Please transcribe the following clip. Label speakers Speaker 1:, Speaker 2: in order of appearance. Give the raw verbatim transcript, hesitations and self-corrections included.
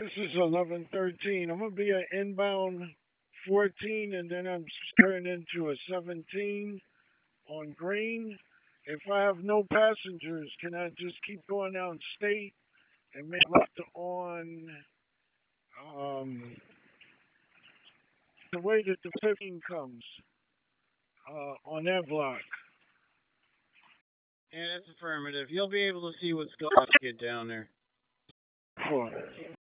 Speaker 1: This is eleven thirteen. I'm gonna be an inbound fourteen, and then I'm turning into a seventeen on green. If I have no passengers, can I just keep going down state and make left on um, the way that the fifteen comes uh, on that block?
Speaker 2: Yeah, that's affirmative. You'll be able to see what's going on get down there.
Speaker 1: Four.